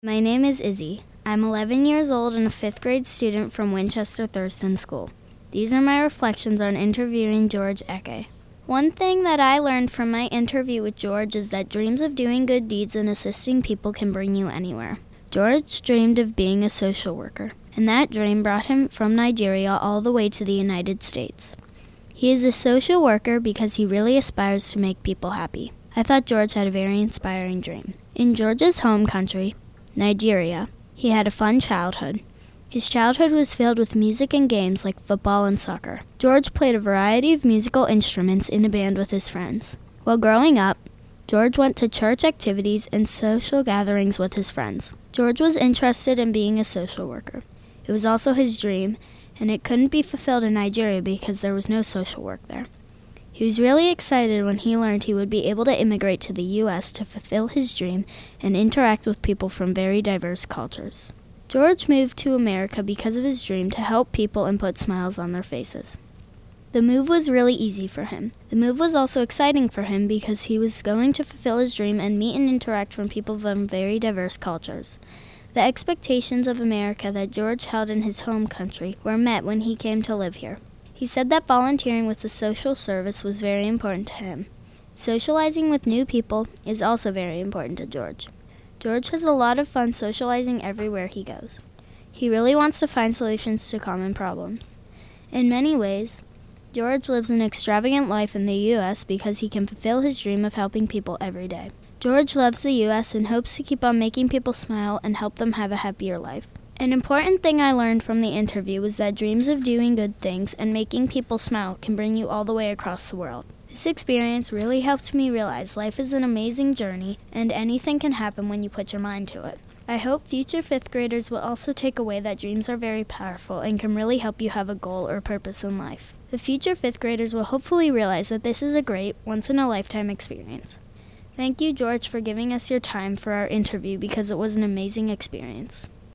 My name is Izzy. I'm 11 years old and a 5th grade student from Winchester Thurston School. These are my reflections on interviewing George Eke. One thing that I learned from my interview with George is that dreams of doing good deeds and assisting people can bring you anywhere. George dreamed of being a social worker, and that dream brought him from Nigeria all the way to the United States. He is a social worker because he really aspires to make people happy. I thought George had a very inspiring dream. In George's home country, Nigeria, he had a fun childhood. His childhood was filled with music and games like football and soccer. George played a variety of musical instruments in a band with his friends. While growing up, George went to church activities and social gatherings with his friends. George was interested in being a social worker. It was also his dream, and it couldn't be fulfilled in Nigeria because there was no social work there. He was really excited when he learned he would be able to immigrate to the U.S. to fulfill his dream and interact with people from very diverse cultures. George moved to America because of his dream to help people and put smiles on their faces. The move was really easy for him. The move was also exciting for him because he was going to fulfill his dream and meet and interact with people from very diverse cultures. The expectations of America that George held in his home country were met when he came to live here. He said that volunteering with the social service was very important to him. Socializing with new people is also very important to George. George has a lot of fun socializing everywhere he goes. He really wants to find solutions to common problems. In many ways, George lives an extravagant life in the U.S. because he can fulfill his dream of helping people every day. George loves the U.S. and hopes to keep on making people smile and help them have a happier life. An important thing I learned from the interview was that dreams of doing good things and making people smile can bring you all the way across the world. This experience really helped me realize life is an amazing journey and anything can happen when you put your mind to it. I hope future 5th graders will also take away that dreams are very powerful and can really help you have a goal or purpose in life. The future 5th graders will hopefully realize that this is a great, once-in-a-lifetime experience. Thank you, George, for giving us your time for our interview because it was an amazing experience.